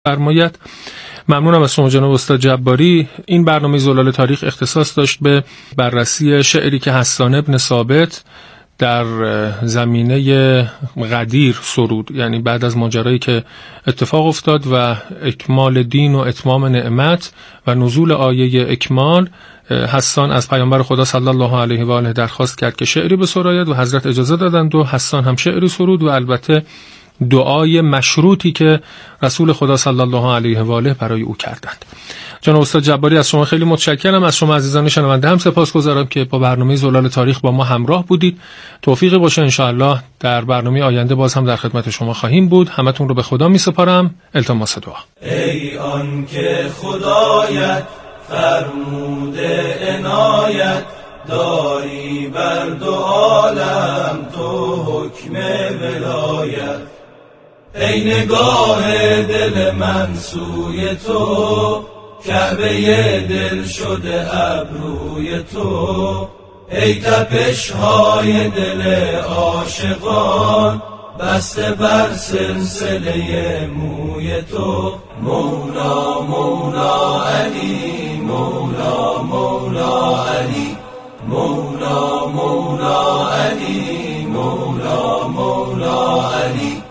فرمایید. ممنونم از شما جناب استاد جباری. این برنامه زلال تاریخ اختصاص داشت به بررسی شعری که حسان بن ثابت در زمینه غدیر سرود، یعنی بعد از ماجرایی که اتفاق افتاد و اکمال دین و اتمام نعمت و نزول آیه اکمال، حسان از پیامبر خدا صلی الله علیه و آله درخواست کرد که شعری بسراید و حضرت اجازه دادند و حسان هم شعری سرود و البته دعای مشروطی که رسول خدا صلی الله علیه و آله برای او کردند. جناب استاد جباری از شما خیلی متشکرم. از شما عزیزان شنونده هم سپاسگزارم که با برنامه زلال تاریخ با ما همراه بودید. توفیقی باشه ان شاء الله در برنامه آینده باز هم در خدمت شما خواهیم بود. همتون رو به خدا میسپارم. التماس دعا. ای آن که خدایت فرموده عنایت داری بر دو عالم تو حکم ولایت، ای نگاه دل من سوی تو کعبه دل شده ابروی تو، ای تپش های دل عاشقان بسته بر سلسله موی تو، مولا مولا علی مولا مولا علی مولا مولا علی مولا مولا علی.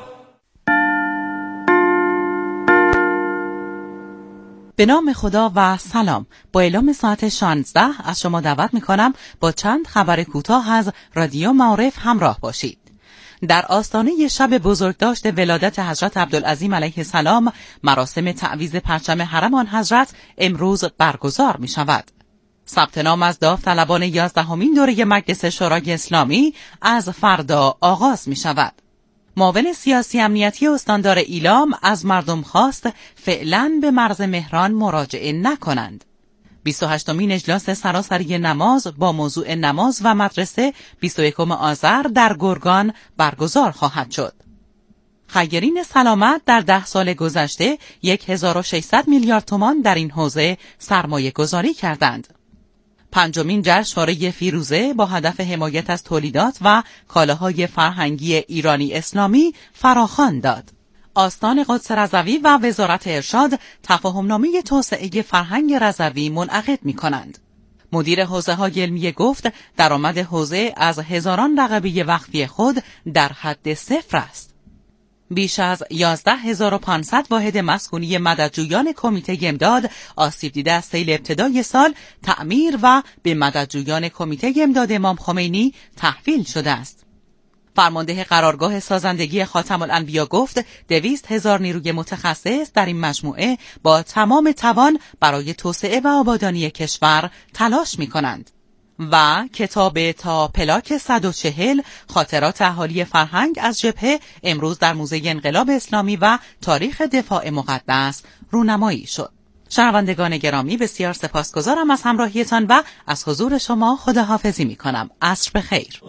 به نام خدا و سلام. با اعلام ساعت 16 از شما دعوت می‌کنم با چند خبر کوتاه از رادیو معارف همراه باشید. در آستانه شب بزرگداشت ولادت حضرت عبدالعظیم علیه السلام، مراسم تعویض پرچم حرم آن حضرت امروز برگزار می‌شود. ثبت نام از داوطلبان 11مین دوره مجلس شورای اسلامی از فردا آغاز می شود. معاون سیاسی امنیتی استاندار ایلام از مردم خواست فعلاً به مرز مهران مراجعه نکنند. 28مین اجلاس سراسری نماز با موضوع نماز و مدرسه 21 آذر در گرگان برگزار خواهد شد. خیرین سلامت در 10 سال گذشته 1600 میلیارد تومان در این حوزه سرمایه گذاری کردند. 5مین جشنواره فیروزه با هدف حمایت از تولیدات و کالاهای فرهنگی ایرانی اسلامی فراخوان داد. آستان قدس رضوی و وزارت ارشاد تفاهمنامه توسعه فرهنگ رضوی منعقد می‌کنند. مدیر حوزه‌های علمی گفت درآمد حوزه از هزاران رقبه وقفی خود در حد صفر است. بیش از 11500 واحد مسکونی مددجویان کمیته امداد آسیب دیده از سیل ابتدای سال تعمیر و به مددجویان کمیته امداد امام خمینی تحویل شده است. فرمانده قرارگاه سازندگی خاتم الانبیا گفت 200,000 نیروی متخصص در این مجموعه با تمام توان برای توسعه و آبادانی کشور تلاش می‌کنند. و کتاب تا پلاک 140 خاطرات اهالی فرهنگ از جبهه امروز در موزه انقلاب اسلامی و تاریخ دفاع مقدس رونمایی شد. شنوندگان گرامی بسیار سپاسگزارم از همراهیتان و از حضور شما خداحافظی می کنم. عصر بخیر.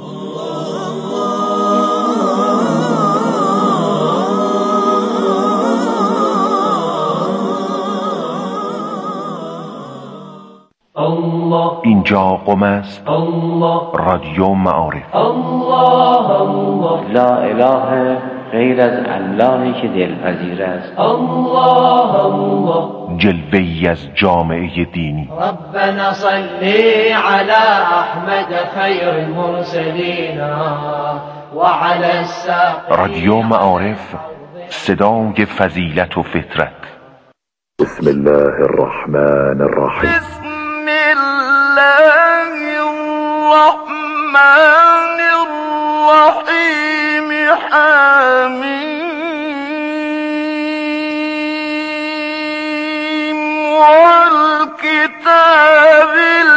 اینجا قم است. رادیو معارف. لا اله غیر از اللهی که دلپذیر است. جلوه‌ای از جامعه دینی. ربنا صلی علی احمد خیر المرسلین و علی الساق. رادیو معارف، صدای فضیلت و فطرت. بسم الله الرحمن الرحیم. بسم الله الرحمن الرحیم. حمیم والکتاب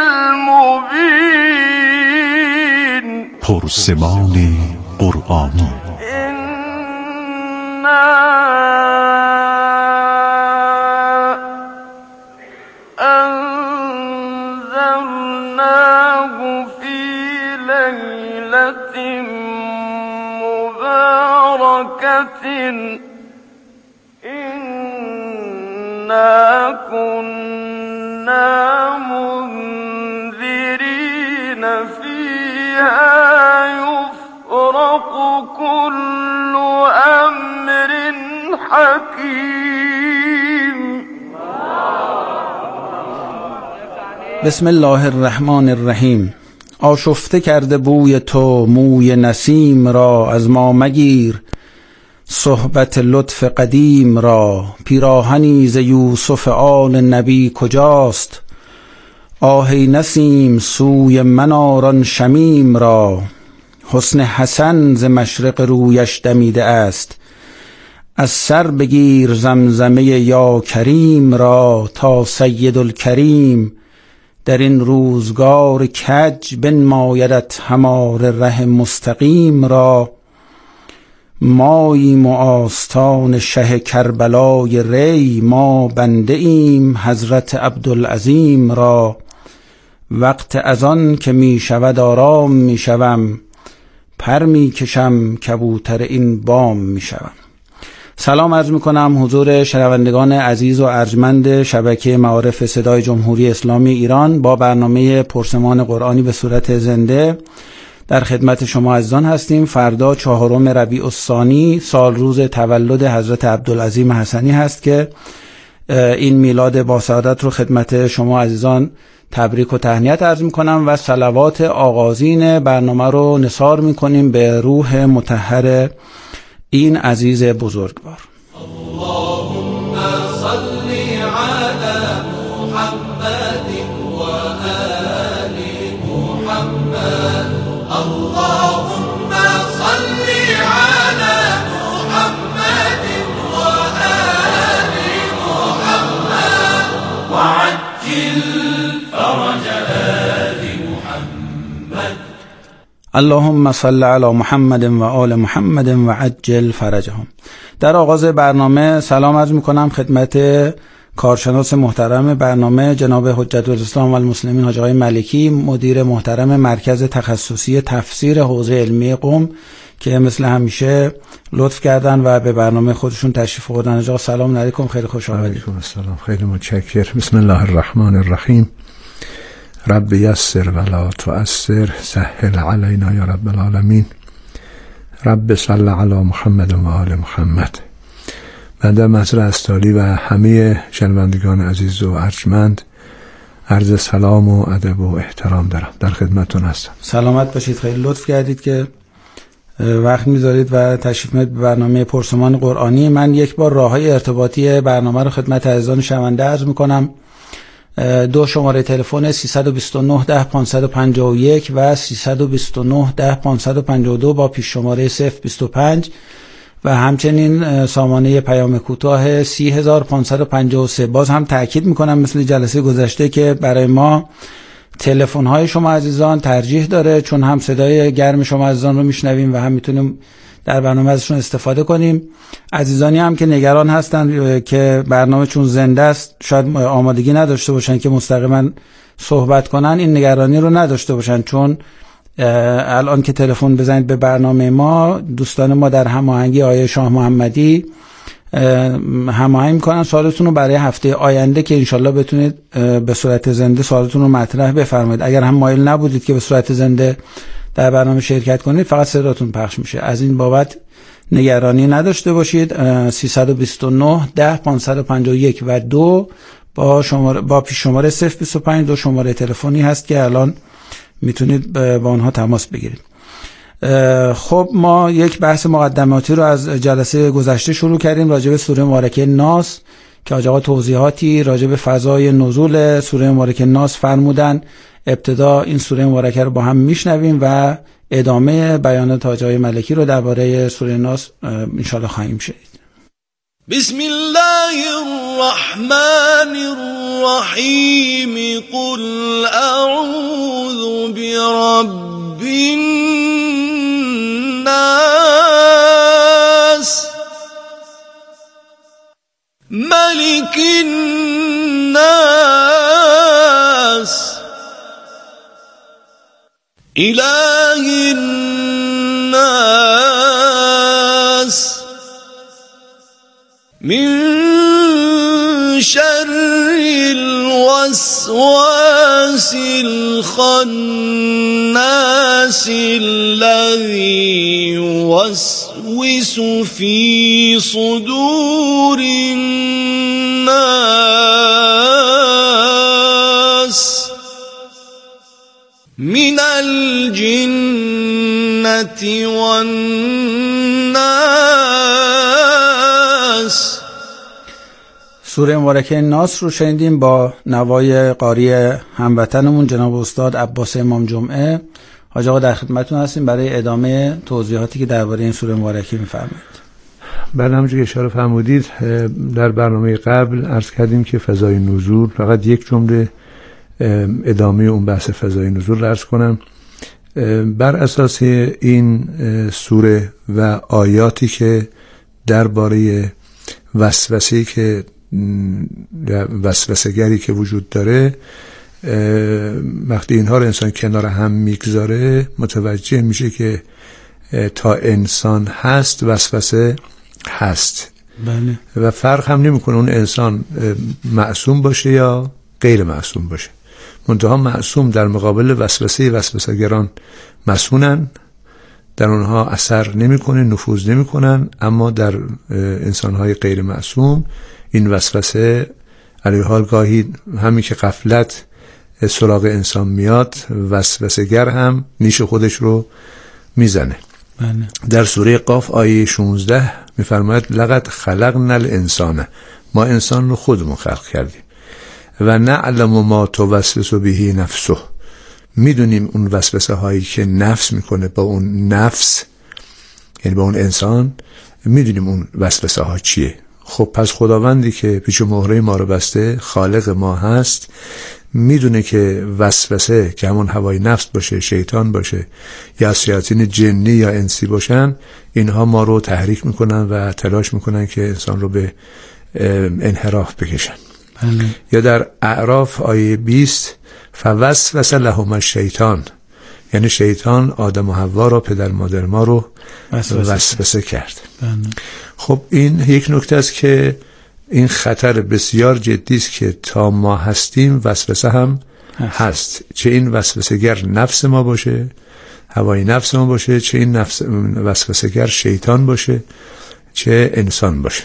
المبین. پرسمان قرآنی. أنزلناه في ليلة مباركة إنا كنا منذرين فيها يفرق كل أمر حكيم. بسم الله الرحمن الرحیم. آشفته کرده بوی تو موی نسیم را، از ما مگیر صحبت لطف قدیم را. پیراهنی ز یوسف آل نبی کجاست، آهی نسیم سوی من آران شمیم را. حسن حسن ز مشرق رویش دمیده است، از سر بگیر زمزمه یا کریم را. تا سید الکریم در این روزگار کج، بنمایدت همار ره مستقیم را. ماییم و آستان شه کربلای ری، ما بنده ایم حضرت عبدالعظیم را. وقت از آن که می شود آرام می شوم، پر می کشم کبوتر این بام می شوم. سلام عرض می کنم حضور شنوندگان عزیز و ارجمند شبکه معارف صدای جمهوری اسلامی ایران. با برنامه پرسمان قرآنی به صورت زنده در خدمت شما عزیزان هستیم. فردا 4 ربیع الثانی سال روز تولد حضرت عبدالعظیم حسنی هست که این میلاد با سعادت رو خدمت شما عزیزان تبریک و تهنیت عرض میکنم و صلوات آغازین برنامه رو نثار میکنیم به روح مطهر این عزیز بزرگوار. اللهم صل علی محمد و آل محمد. اللهم صل علی محمد و آل محمد وعجل فرج آل محمد. اللهم صل علی محمد و آل محمد و عجل فرجهم. در آغاز برنامه سلام عرض میکنم خدمت کارشناس محترم برنامه جناب حجت الاسلام و المسلمین حاج آقای ملکی، مدیر محترم مرکز تخصصی تفسیر حوزه علمی قم، که مثل همیشه لطف کردن و به برنامه خودشون تشریف آوردن. آقا سلام علیکم، خیلی خوش آمدید. علیکم السلام، خیلی متشکرم. بسم الله الرحمن الرحیم. رب یسر ولا تعسر، سهل علینا یا رب العالمین. رب صل علی محمد و آل محمد. بنده محضر استالی و همه شنوندگان عزیز و ارجمند عرض سلام و ادب و احترام دارم، در خدمتتون هستم. سلامت باشید. خیلی لطف کردید که وقت میذارید و تشریف میارید به برنامه پرسمان قرآنی. من یک بار راههای ارتباطی برنامه رو خدمت عزیزان شنونده عرض میکنم. 2 شماره تلفن 329 10 551 و 329 10 552 با پیش شماره 025 و همچنین سامانه پیام کوتاه 30553. باز هم تأکید میکنم مثل جلسه گذشته که برای ما تلفن های شما عزیزان ترجیح داره، چون هم صدای گرم شما عزیزان رو میشنویم و هم میتونیم در برنامه ازشون استفاده کنیم. عزیزانی هم که نگران هستن که برنامه چون زنده است شاید آمادگی نداشته باشن که مستقیما صحبت کنن، این نگرانی رو نداشته باشن، چون الان که تلفن بزنید به برنامه ما، دوستان ما در هماهنگی آیه شاه محمدی هماهنگ میکنن سوالتون رو برای هفته آینده که انشالله بتونید به صورت زنده سوالتون رو مطرح بفرمایید. اگر هم مایل نبودید که به صورت زنده در برنامه شرکت کنید، فقط صداتون پخش میشه. از این بابت نگرانی نداشته باشید. 329 10 551 و 2 با پیش شماره 025 2 شماره تلفنی هست که الان میتونید با آنها تماس بگیرید. خب ما یک بحث مقدماتی رو از جلسه گذشته شروع کردیم راجع به سوره مبارکه ناس که آقا توضیحاتی راجع به فضای نزول سوره مبارکه ناس فرمودن. ابتدا این سوره مبارکه رو با هم میشنویم و ادامه بیانات آقای ملکی رو درباره سوره ناس انشاءالله خواهیم شنید. بسم الله الرحمن الرحیم. قل اعوذ برب الناس ملك الناس إله الناس من شر الوسواس الخناس الذي يوسوس في صدور الناس من الجنة والناس. سوره مبارکه ناس رو شنیدیم با نوای قاری هموطنمون جناب استاد عباس امام جمعه. حاج آقا در خدمتتون هستیم برای ادامه توضیحاتی که درباره این سوره مبارکه می‌فرمایید. بله، همونجوری که اشاره فرمودید در برنامه قبل عرض کردیم که فضای نزول، فقط یک جمله ادامه اون بحث فضای نزول رو عرض کنم. بر اساس این سوره و آیاتی که درباره وسوسه‌ای که وسوسه‌گری که وجود داره، وقتی اینها رو انسان کنار هم میگذاره متوجه میشه که تا انسان هست وسوسه هست. بله. و فرق هم نمیکنه اون انسان معصوم باشه یا غیر معصوم باشه. منتها معصوم در مقابل وسوسه‌گران مسئولن، در اونها اثر نمیکنه، نفوذ نمیکنن، اما در انسانهای غیر معصوم این وسوسه علی حال گاهی همین که غفلت سراغ انسان میاد، وسوسه‌گر هم نیش خودش رو میزنه. بله. در سوره قاف آیه 16 میفرماید لقد خلقنا الانسان، ما انسان رو خودمون خلق کردیم، و نعلم ما توسوس به نفسه، میدونیم اون وسوسه هایی که نفس میکنه با اون نفس، یعنی با اون انسان، میدونیم اون وسوسه ها چیه. خب پس خداوندی که پیچ و مهره ما رو بسته، خالق ما هست، میدونه که وسوسه که همون هوای نفس باشه، شیطان باشه، یا شیاطین جنی یا انسی باشن، اینها ما رو تحریک میکنن و تلاش میکنن که انسان رو به انحراف بکشن. یا در اعراف آیه 20 فوسوس لهم الشیطان، یعنی شیطان آدم و حوا رو، پدر مادر ما رو وسوسه کرد. خب این یک نکته است که این خطر بسیار جدی است که تا ما هستیم وسوسه هم هست، چه این وسوسه‌گر نفس ما باشه، هوای نفس ما باشه، چه این وسوسه‌گر شیطان باشه، چه انسان باشه.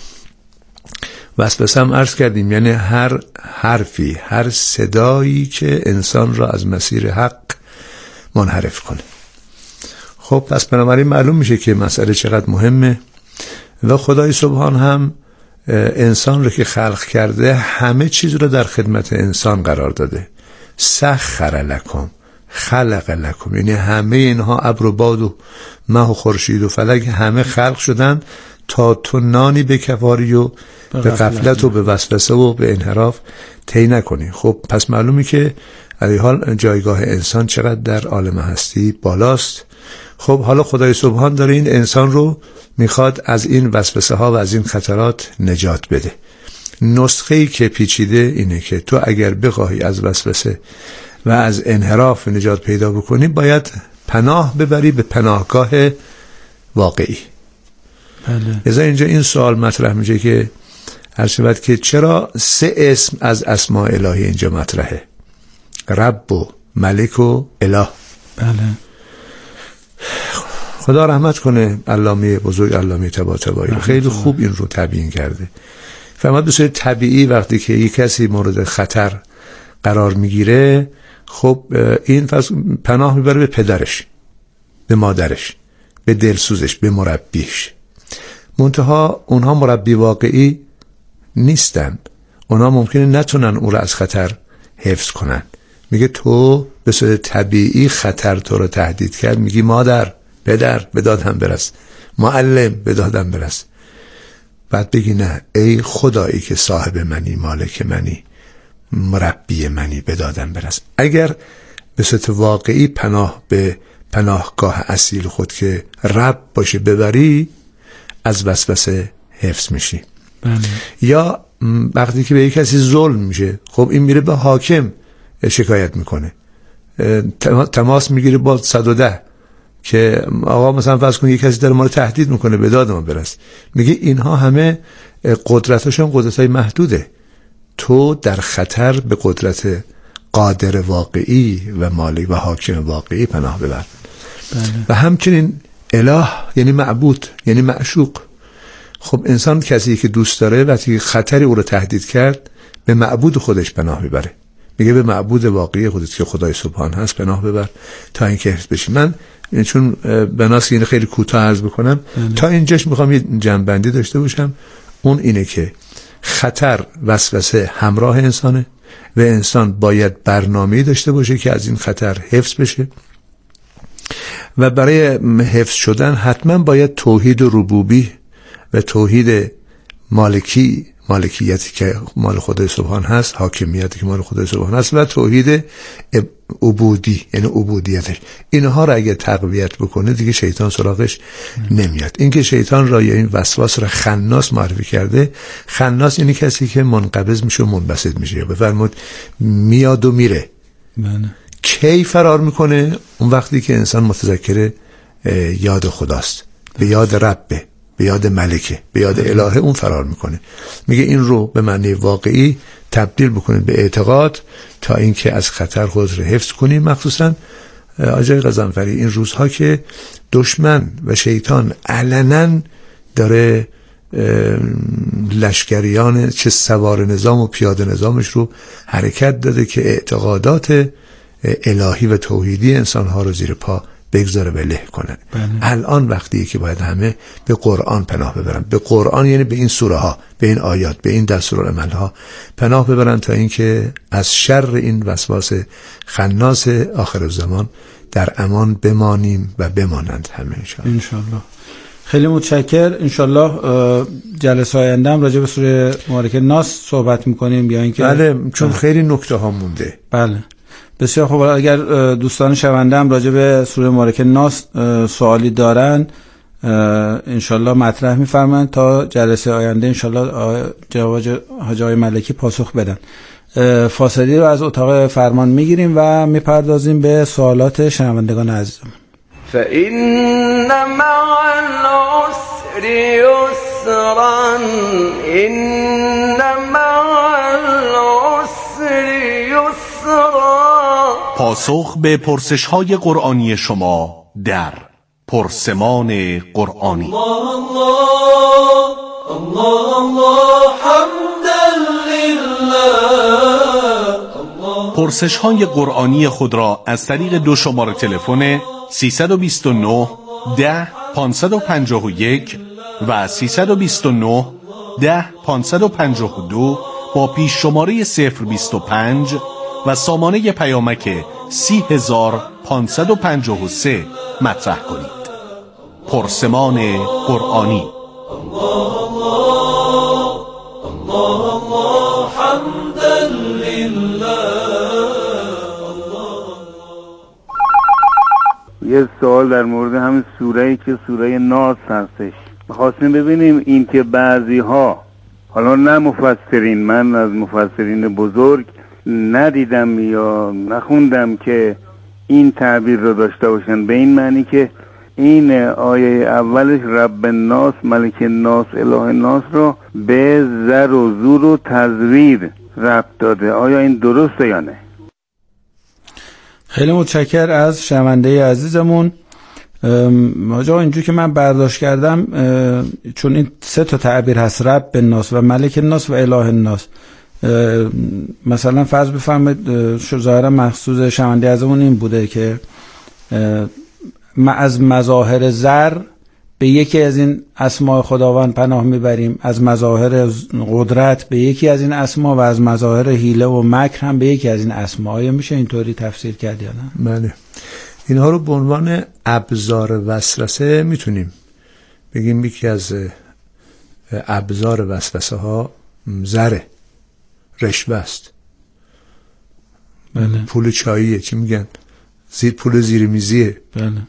وسوسه هم عرض کردیم یعنی هر حرفی، هر صدایی که انسان را از مسیر حق منحرف کنه. خب پس بنابراین معلوم میشه که مسئله چقدر مهمه و خدای سبحان هم انسان رو که خلق کرده همه چیز رو در خدمت انسان قرار داده. سخر لکم، خلق لکم، یعنی همه اینها ابر و باد و مه و خورشید و فلک همه خلق شدن تا تو نانی به کفاری و به غفلت و به وسوسه و به انحراف طی نکنی. خب پس معلومی که علی حال جایگاه انسان چقدر در عالم هستی بالاست. خب حالا خدای سبحان داره این انسان رو میخواد از این وسوسه ها و از این خطرات نجات بده. نسخه‌ای که پیچیده اینه که تو اگر بخواهی از وسوسه و از انحراف نجات پیدا بکنی، باید پناه ببری به پناهگاه واقعی. بله. لذا اینجا این سوال مطرح میشه که هر شود که چرا 3 اسم از اسماء الهی اینجا مطرحه؟ رب و ملک و اله. بله. خدا رحمت کنه علامه بزرگ علامه طباطبایی خیلی خوب این رو تبیین کرده. فرمود به صورت طبیعی وقتی که یک کسی مورد خطر قرار میگیره، خب این پناه میبره به پدرش، به مادرش، به دلسوزش، به مربیش. منتها اونها مربی واقعی نیستن، اونها ممکنه نتونن اون رو از خطر حفظ کنن. میگه تو به صورت طبیعی خطر تو رو تهدید کرد، میگی مادر، پدر به دادم برس، معلم به دادم برس. بعد بگی نه، ای خدایی که صاحب منی، مالک منی، مربی منی، به دادم برس. اگر به صورت واقعی پناه به پناهگاه اصیل خود که رب باشه ببری، از وسوسه حفظ میشی. بله. یا وقتی که به یک کسی ظلم میشه، خب این میره به حاکم شکایت میکنه، تماس میگیره با 110 که آقا مثلا فرض کن یک کسی داره ما رو تهدید میکنه، به داد ما برس. میگه اینها همه قدرتاشون قدرتای محدوده، تو در خطر به قدرت قادر واقعی و مالک و حاکم واقعی پناه ببر. بله. و همچنین اله یعنی معبود، یعنی معشوق. خب انسان کسی که دوست داره وقتی خطری او رو تهدید کرد، به معبود خودش پناه میبره، میگه به معبود واقعی خودت که خدای سبحان هست پناه ببر تا اینکه حفظ بشی. من چون بناس اینو خیلی کوتاه عرض بکنم تا اینجاش میخوام یه جنبندی داشته باشم. اون اینه که خطر وسوسه همراه انسانه و انسان باید برنامه‌ای داشته باشه که از این خطر حفظ بشه و برای حفظ شدن حتما باید توحید ربوبی و توحید مالکیتی که مال خدای سبحان هست، حاکمیتی که مال خدای سبحان هست و توحید عبودی یعنی عبودیتش، اینها را اگه تقویت بکنه دیگه شیطان سراغش نمیاد. این که شیطان را یا این وسواس را خناس معرفی کرده. خناس یعنی کسی که منقبض میشه و منبسط میشه. بفرمود میاد و میره. کی فرار میکنه؟ اون وقتی که انسان متذکر یاد خداست، به یاد ربه، به یاد ملکه، به یاد الهه، اون فرار میکنه. میگه این رو به معنی واقعی تبدیل بکنید به اعتقاد تا اینکه از خطر خود رو حفظ کنید. مخصوصا آقای غضنفری این روزها که دشمن و شیطان علنا داره لشکریان چه سوار نظام و پیاده نظامش رو حرکت داده که اعتقادات الهی و توحیدی انسانها رو زیر پا بگذاره و له کنن. الان وقتیه که باید همه به قرآن پناه ببرن. به قرآن یعنی به این سوره ها، به این آیات، به این دستورالعمل ها پناه ببرن تا اینکه از شر این وسواس خناس آخر الزمان در امان بمانیم و بمانند همه انشاءالله. خیلی متشکر. انشاءالله جلسه آینده هم راجع به سوره مبارکه ناس صحبت میکنیم یا اینکه بله چون خیلی نکته ها مونده. بله بسیار خوب. اگر دوستان شنونده هم راجع به سوره مبارکه ناس سوالی دارن انشالله مطرح میفرمایند تا جلسه آینده انشالله حاج آقای ملکی پاسخ بدن. فاصله رو از اتاق فرمان میگیریم و میپردازیم به سوالات شنوندگان عزیزم. فإن مع العسر يسرا إن مع العسر يسرا. پاسخ به پرسش‌های قرآنی شما در پرسمان قرآنی. الله الله الله حمدا لله. پرسش‌های قرآنی خود را از طریق 2 شماره تلفن 329 10 551 و 329 10 552 با پیش شماره 025 و سامانه پیامک 30553 مطرح کنید. پرسمان قرآنی. یه سوال در مورد همین سوره‌ای که سوره ناس هستش. می‌خواستیم ببینیم این که بعضی ها، حالا نه مفسرین، من از مفسرین بزرگ ندیدم یا نخوندم که این تعبیر رو داشته باشن، به این معنی که این آیه اولش رب الناس ملک الناس اله الناس رو به زر و زور و تزویر ربط داده. آیا این درسته یا نه؟ خیلی متشکر از شنونده عزیزمون. آقا اینجور که من برداشت کردم چون این 3 تا تعبیر هست، رب الناس و ملک الناس و اله الناس، مثلا فرض بفرمایید ظاهرا مقصود شنونده عزیزمون این بوده که از مظاهر زر به یکی از این اسماء خداوند پناه میبریم، از مظاهر قدرت به یکی از این اسما و از مظاهر حیله و مکر هم به یکی از این اسما. آیا میشه اینطوری تفسیر کرد یا نه؟ بله. اینها رو به عنوان ابزار وسوسه میتونیم بگیم. یکی از ابزار وسوسه ها زره، رشوه است. بله. پول چاییه، چی میگن؟ پول زیر میزیه. بله.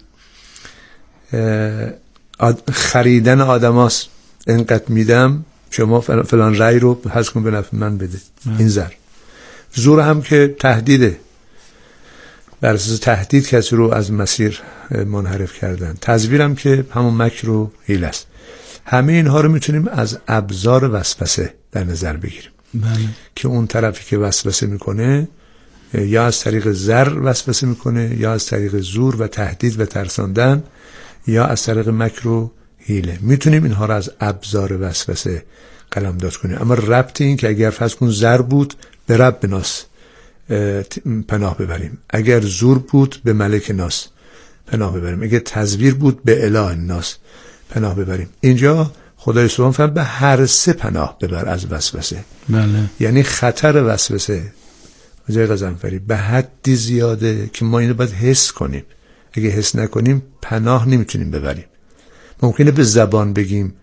خریدن آدم هاست. اینقدر میدم شما فلان رأی رو حذف کن به نفع من بده. این زر. زور هم که تهدیده، بر اساس تهدید کسی رو از مسیر منحرف کردن. تزویر هم که همون مکر و حیله است. همه اینها رو میتونیم از ابزار وسوسه در نظر بگیریم. بله. که اون طرفی که وسوسه میکنه یا از طریق زر وسوسه میکنه یا از طریق زور و تهدید و ترساندن یا از طریق مکر و حیله. میتونیم اینها رو از ابزار وسوسه قلمداد کنیم. اما ربط این که اگر فرض کن زر بود به رب ناس پناه ببریم. اگر زور بود به ملک ناس پناه ببریم. اگر تزویر بود به اله ناس پناه ببریم. اینجا خدای سبحان فرمود به هر سه پناه ببر از وسوسه. بله. یعنی خطر وسوسه جای غضنفری به حدی زیاده که ما اینو باید حس کنیم. اگه حس نکنیم پناه نمیتونیم ببریم. ممکنه به زبان بگیم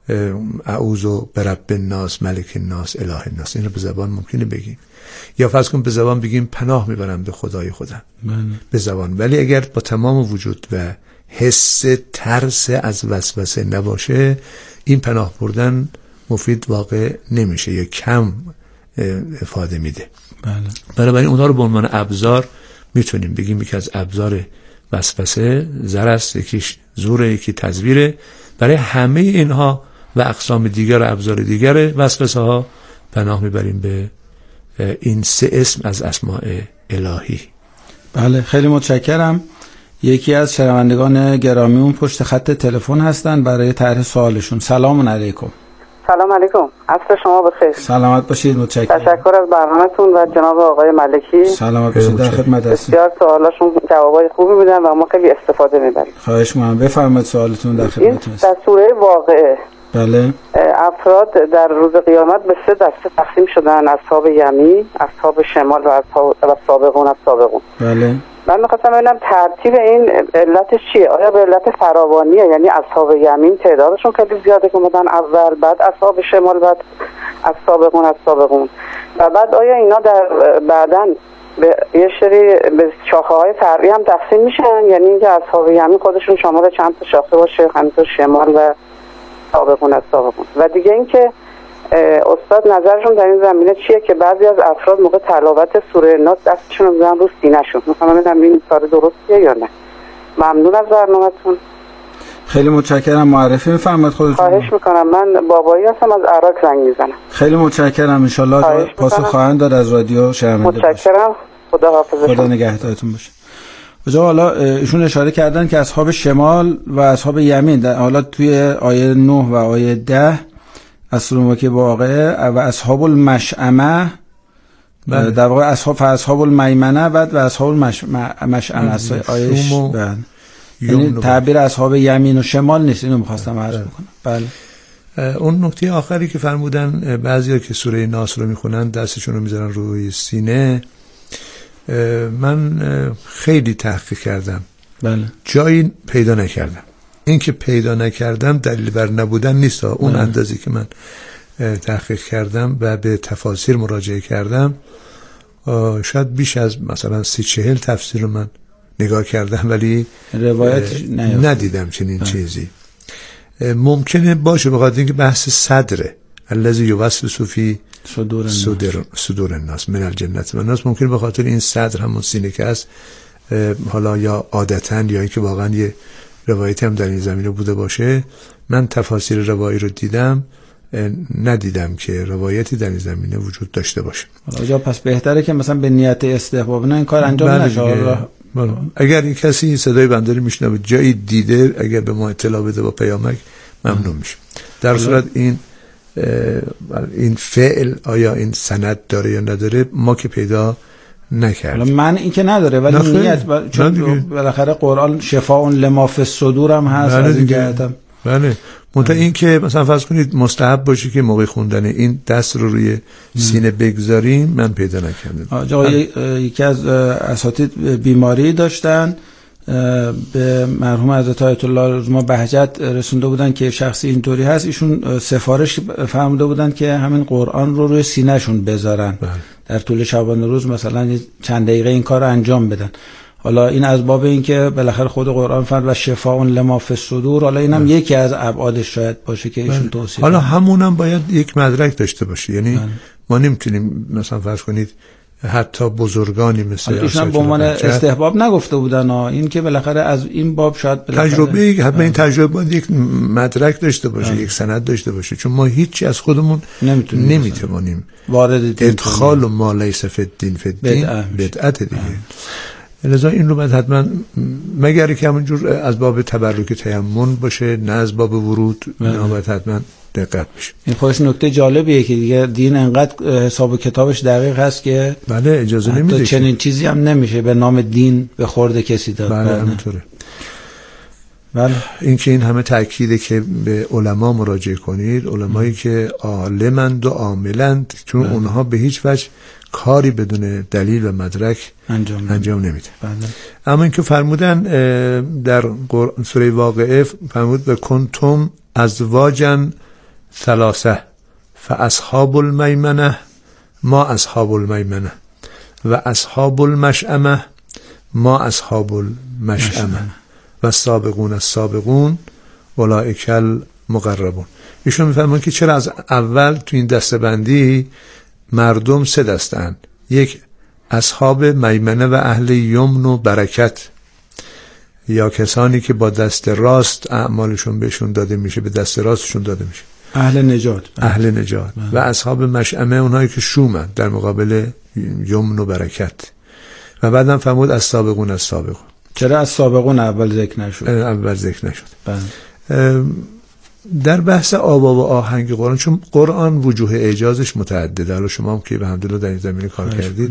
اعوذ برب الناس ملک الناس اله الناس، اینو به زبان ممکنه بگیم، یا فرض کن به زبان بگیم پناه میبرم به خدای خودم به زبان، ولی اگر با تمام وجود و حس ترس از وسوسه نباشه این پناه بردن مفید واقع نمیشه یا کم افاده میده. بنابراین اونها رو به عنوان ابزار میتونیم بگیم یکی از ابزار وسوسه زر است، یکیش زوره، یکی تزویره. برای همه اینها و اقسام دیگر و ابزار دیگر وسوسه ها پناه میبریم به این سه اسم از اسماء الهی. بله خیلی متشکرم. یکی از شنوندگان گرامیون پشت خط تلفن هستن برای طرح سوالشون. سلام علیکم. سلام علیکم، عصر شما بخیر. سلامت باشید. متشکرم. تشکر از برنامه‌تون و جناب آقای ملکی. سلامت باشید، در خدمت هستیم. بسیار سوالاشون جوابای خوبی بودن و ما خیلی استفاده می‌بریم. خواهش می‌کنم بفرمایید سوالتون، در خدمتتون هستم. در سوره واقعه بله افراد در روز قیامت به سه دسته تقسیم شدن: اصحاب یمین، اصحاب شمال و سابقون. بله من می‌خواستم ببینم ترتیب این علتش چیه؟ آیا به علت فراوانیه، یعنی اصحاب یمین تعدادشون خیلی زیاده که اومدن اول، بعد اصحاب شمال، بعد السابقون و بعد آیا اینا در بعداً به یه سری به شاخه‌های فرعی هم تقسیم میشن، یعنی اینکه اصحاب یمین خودشون شامل چند تا شاخه باشه، همینطور شمال و سابقون. و دیگه اینکه استاد نظرشون در این زمینه چیه که بعضی از افراد موقع تلاوت سوره ناس دستشون رو می‌ذارن رو سینه‌شون. می‌خوام ببینم این کار درستیه یا نه. ممنون از برنامه‌تون. خیلی متشکرم. معرفی می‌فرمایید خودتون. خواهش می‌کنم. من بابایی هستم، از عراق زنگ می‌زنم. خیلی متشکرم. ان شاءالله پاسخ خواهند داد از رادیو شرمنده. متشکرم. خدا حافظتون. خدا نگهدارتون باشه. حالا ایشون اشاره کردن که اصحاب شمال و اصحاب یمین حالا توی آیه 9 و آیه 10 از سوره که واقعه و اصحاب المشأمه در واقع اصحاب المیمنه و اصحاب المشأمه آیهش یعنی تعبیر اصحاب یمین و شمال نیست. اینو می‌خواستم عرض بکنم. بله اون نکته آخری که فرمودن بعضیا که سوره ناس رو میخونن دستشون رو میذارن روی سینه، من خیلی تحقیق کردم. بله جایی پیدا نکردم. این که پیدا نکردم دلیل بر نبودن نیست. اون اندازی که من تحقیق کردم و به تفاسیر مراجعه کردم شاید بیش از مثلا 30-40 تفسیر رو من نگاه کردم ولی روایت ندیدم چنین چیزی. ممکنه باشه بخاطر اینکه بحث صدره الذی یوسوس فی صدور الناس من الجنة والناس، ممکنه به خاطر این صدر همون سینه که است، حالا یا عادتاً یا اینکه واقعا یه روایتی هم در این زمینه بوده باشه. من تفاسیر روایی رو دیدم، ندیدم که روایتی در این زمینه وجود داشته باشه. حالا پس بهتره که مثلا به نیت استحباب نه این کار انجام نشه. اگر این کسی صدای بنده رو میشنوه جایی دیده، اگر به ما اطلاع بده با پیامک ممنون میشم. در صورت این فعل آیا این سند داره یا نداره ما که پیدا نکردیم. من این که نداره ولی نیت چون بالاخره قرآن شفاء لما فی الصدور هم هست. از این جهتم بله. منتها این که مثلا فرض کنید مستحب باشه که موقع خوندن این دست رو روی سینه بگذاریم، من پیدا نکردم. یکی از اساتید بیماری داشتن، به مرحوم حضرت آیت الله ما بهجت رسونده بودن که شخصی اینطوری هست، ایشون سفارش فرموده بودن که همین قرآن رو روی سینه شون بذارن در طول شبانه روز مثلا چند دقیقه این کار رو انجام بدن. حالا این از باب این که بالاخره خود قرآن فرمود و شفاء لما فی الصدور، حالا اینم یکی از ابعادش شاید باشه که ایشون توصیه. حالا همونم باید یک مدرک داشته باشه، یعنی ما نمیتونیم مثلا فرض کنید حتی بزرگانی مثل ایشون به عنوان استحباب نگفته بودن، این که بالاخره از این باب شاید تجربه حتما این تجربه باید یک مدرک داشته باشه، یک سند داشته باشه، چون ما هیچی از خودمون نمیتونیم وارد ادخال و ما لیس فی الدین فی الدین بدعت دیگه. لذا این رو باید حتما مگر که همونجور از باب تبرک تیمم باشه، نه از باب ورود، نه باید حتما دقت بشه. این خودش نکته جالبیه که دیگه دین انقدر حساب و کتابش دقیق هست که بله اجازه نمیده چنین چیزی هم نمیشه به نام دین به خورد کسی داد. بله همینطوره. بله این که این همه تأکیده که به علما مراجعه کنید، علمایی که عالمند و عاملند، چون اونها به هیچ وجه کاری بدون دلیل و مدرک انجام نمیده. بله. اما این که فرمودن در سوره واقعه فرمود و کنتم ازواجا ثلاثه فاصحاب المیمنه ما اصحاب المیمنه و اصحاب المشأمه ما اصحاب المشأمه و سابقون السابقون اولئک المقربون. ایشون میفهمن که چرا از اول تو این دسته‌بندی مردم سه دستن، یک اصحاب میمنه و اهل یمن و برکت، یا کسانی که با دست راست اعمالشون بهشون داده میشه، به دست راستشون داده میشه، اهل نجات و اصحاب مشأمه اونهایی که شومن در مقابل یمن و برکت. و بعدم فرمود السابقون السابقون. چرا از سابقون اول ذکر نشد؟ در بحث آوا و آهنگ قرآن، چون قرآن وجوه اعجازش متعدده، حالا شما هم که الحمدلله در این زمینه کار کردید،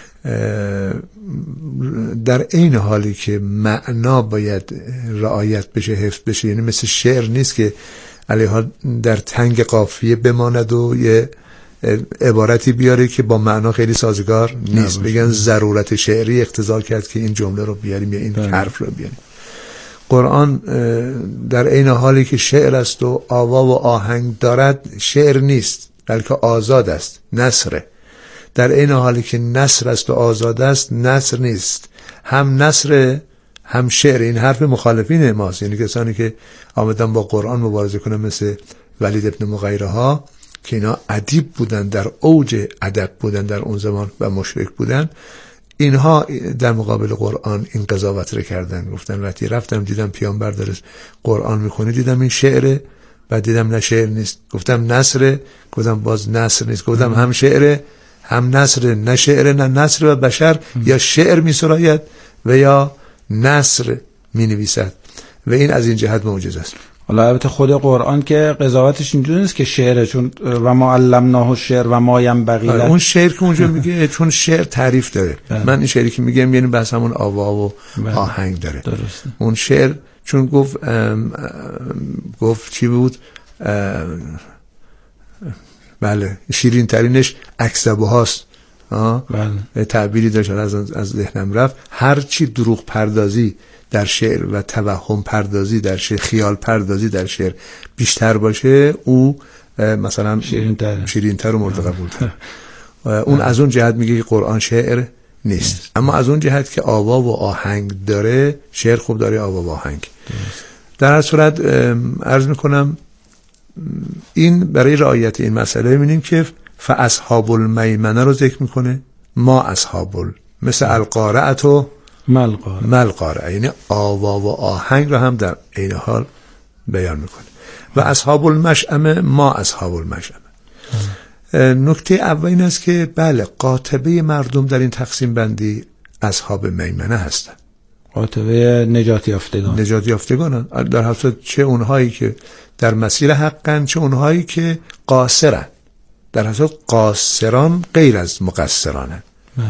در این حالی که معنا باید رعایت بشه، حفظ بشه، یعنی مثل شعر نیست که علیها در تنگ قافیه بماند و یه عبارتی بیاره که با معنا خیلی سازگار نیست، بگن ضرورت شعری اقتضا کرد که این جمله رو بیاریم یا این حرف رو بیاریم. قرآن در این حالی که شعر است و آوا و آهنگ دارد، شعر نیست بلکه آزاد است، نثره. در این حالی که نثر است و آزاد است، نثر نیست، هم نثر هم شعر. این حرف مخالفین ماست، یعنی کسانی که آمدن با قرآن مبارزه کنن مثل ولید ابن مغیره ها که اینا ادیب بودن، در اوج ادب بودن در اون زمان و مشرک بودن، اینها در مقابل قرآن این قضاوت رو کردن. گفتن وقتی رفتم دیدم پیامبر داره قرآن میکنه، دیدم این شعره، بعد دیدم نه شعر نیست، گفتم نثره، گفتم باز نثر نیست، گفتم هم شعره هم نثر، نه شعر نه نثر. و بشر یا شعر میسراید و یا نثر مینویسد و این از این جهت معجزه است. حالا البته خود قرآن که قضاوتش اینجوری نیست که شعره، چون و ما علمناه الشعر و ما ینبغی له. اون شعر که اونجا میگه چون شعر تعریف داره. من این شعری که میگم یعنی بس همون آوا و آهنگ داره. درسته. اون شعر چون گفت چی بود؟ بله شیرین ترینش اکذبه هاست. بله. تعبیری داشت از ذهنم رفت. هر چی دروغ پردازی در شعر و توهم پردازی در شعر، خیال پردازی در شعر بیشتر باشه، او مثلا شیرین‌تر و مورد قبول‌تر. اون از اون جهت میگه که قرآن شعر نیست، اما از اون جهت که آوا و آهنگ داره، شعر خوب داره، آوا و آهنگ. در هر صورت عرض میکنم این برای رعایت این مسئله می‌بینیم که فاصحاب المیمنه رو ذکر میکنه، ما اصحاب مثل القارعه و ملقارعه، یعنی آوا و آهنگ رو هم در این حال بیان میکنه. و اصحاب المشأمه ما اصحاب المشأمه. نکته اول این است که بله قاطبه مردم در این تقسیم بندی اصحاب میمنه هستن، قاطبه نجات یافتگان در حساب چه اونهایی که در مسیر حقن، چه اونهایی که قاصرن. در حساب قاصران غیر از مقصرانن.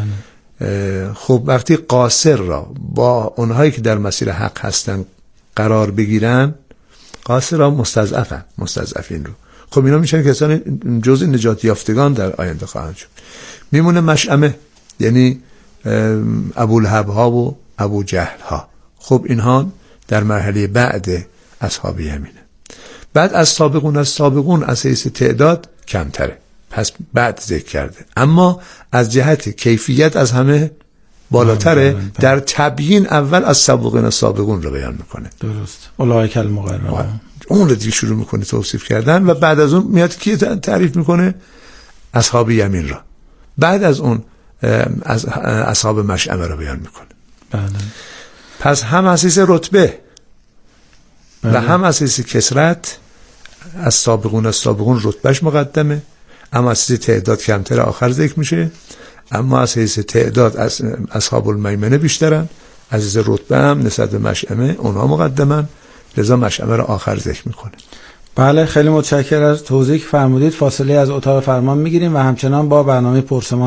خب وقتی قاصر را با اونهایی که در مسیر حق هستن قرار بگیرن، قاصران مستضعفین رو، خب اینا میشن کسان جزء نجات یافتگان در آینده خواهند شد. میمونه مشأمه، یعنی ابولهب ها و ابو جهل ها. خب اینها در مرحله بعد اصحاب یمینه. بعد از سابقون از حیث تعداد کمتره، پس بعد ذکر کرده، اما از جهت کیفیت از همه بالاتره. در تبیین اول از سابقون رو بیان میکنه. درست. اولئک المقربون. اون رو دیگه شروع میکنه توصیف کردن و بعد از اون میاد کی تعریف میکنه؟ اصحاب یمین را. بعد از اون از اصحاب مشأمه رو بیان میکنه. بله. پس هم از حیث رتبه و هم از حیث کثرت از سابقون رتبهش مقدمه، اما از حیث تعداد کمتر آخر ذکر میشه. اما از حیث تعداد از اصحاب المیمنه بیشترن، از حیث رتبه هم نسبت به مشأمه اونها مقدمن، لذا مشأمه رو آخر ذکر میکنه. بله خیلی متشکرم از توضیحی که فرمودید. فاصله از اتاق فرمان میگیریم و همچنان با برنامه پرسمان